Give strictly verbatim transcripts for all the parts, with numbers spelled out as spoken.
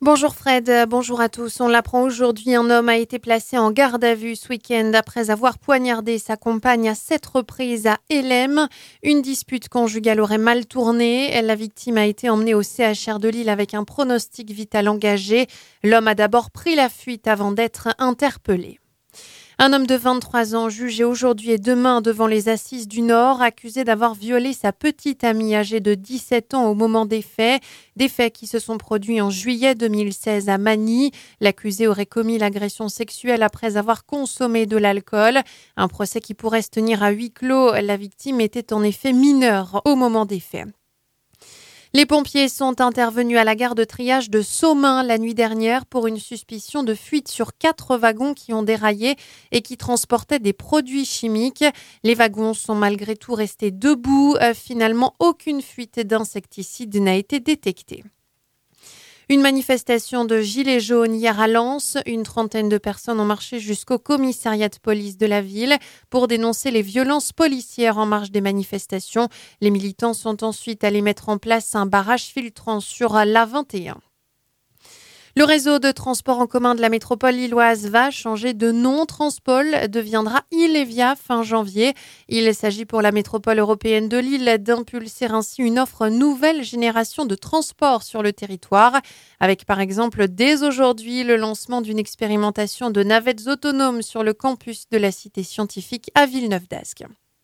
Bonjour Fred, bonjour à tous. On l'apprend aujourd'hui, un homme a été placé en garde à vue ce week-end après avoir poignardé sa compagne à sept reprises à Hélène. Une dispute conjugale aurait mal tourné. La victime a été emmenée au C H R de Lille avec un pronostic vital engagé. L'homme a d'abord pris la fuite avant d'être interpellé. Un homme de vingt-trois ans jugé aujourd'hui et demain devant les assises du Nord, accusé d'avoir violé sa petite amie âgée de dix-sept ans au moment des faits. Des faits qui se sont produits en juillet deux mille seize à Magny. L'accusé aurait commis l'agression sexuelle après avoir consommé de l'alcool. Un procès qui pourrait se tenir à huis clos. La victime était en effet mineure au moment des faits. Les pompiers sont intervenus à la gare de triage de Somain la nuit dernière pour une suspicion de fuite sur quatre wagons qui ont déraillé et qui transportaient des produits chimiques. Les wagons sont malgré tout restés debout. Finalement, aucune fuite d'insecticides n'a été détectée. Une manifestation de gilets jaunes hier à Lens. Une trentaine de personnes ont marché jusqu'au commissariat de police de la ville pour dénoncer les violences policières en marge des manifestations. Les militants sont ensuite allés mettre en place un barrage filtrant sur l'A vingt et un. Le réseau de transport en commun de la métropole lilloise va changer de nom. Transpol deviendra Ilevia fin janvier. Il s'agit pour la métropole européenne de Lille d'impulser ainsi une offre nouvelle génération de transport sur le territoire, avec par exemple dès aujourd'hui le lancement d'une expérimentation de navettes autonomes sur le campus de la cité scientifique à Villeneuve-d'Ascq.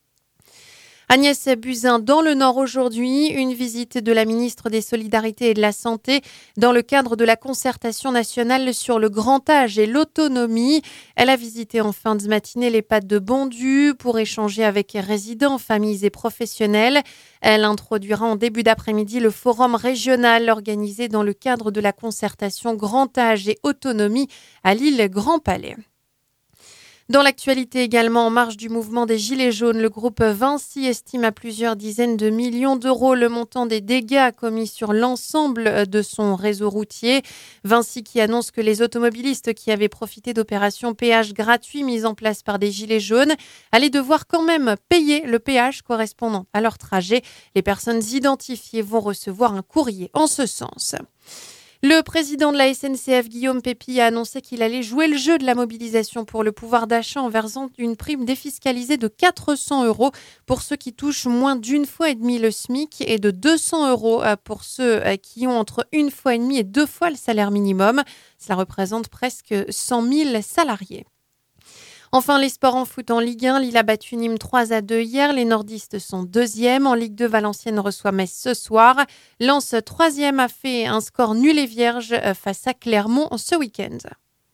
Agnès Buzyn dans le Nord aujourd'hui, une visite de la ministre des Solidarités et de la Santé dans le cadre de la concertation nationale sur le grand âge et l'autonomie. Elle a visité en fin de matinée les l'EHPAD de Bondu pour échanger avec résidents, familles et professionnels. Elle introduira en début d'après-midi le forum régional organisé dans le cadre de la concertation grand âge et autonomie à Lille Grand Palais. Dans l'actualité également, en marge du mouvement des Gilets jaunes, le groupe Vinci estime à plusieurs dizaines de millions d'euros le montant des dégâts commis sur l'ensemble de son réseau routier. Vinci qui annonce que les automobilistes qui avaient profité d'opérations péage gratuits mises en place par des Gilets jaunes allaient devoir quand même payer le péage correspondant à leur trajet. Les personnes identifiées vont recevoir un courrier en ce sens. Le président de la S N C F, Guillaume Pepy, a annoncé qu'il allait jouer le jeu de la mobilisation pour le pouvoir d'achat en versant une prime défiscalisée de quatre cents euros pour ceux qui touchent moins d'une fois et demie le SMIC et de deux cents euros pour ceux qui ont entre une fois et demie et deux fois le salaire minimum. Cela représente presque cent mille salariés. Enfin, les sports en foot en Ligue un. Lille a battu Nîmes trois à deux hier. Les nordistes sont deuxièmes. En Ligue deux, Valenciennes reçoit Metz ce soir. Lens, troisième, a fait un score nul et vierge face à Clermont ce week-end.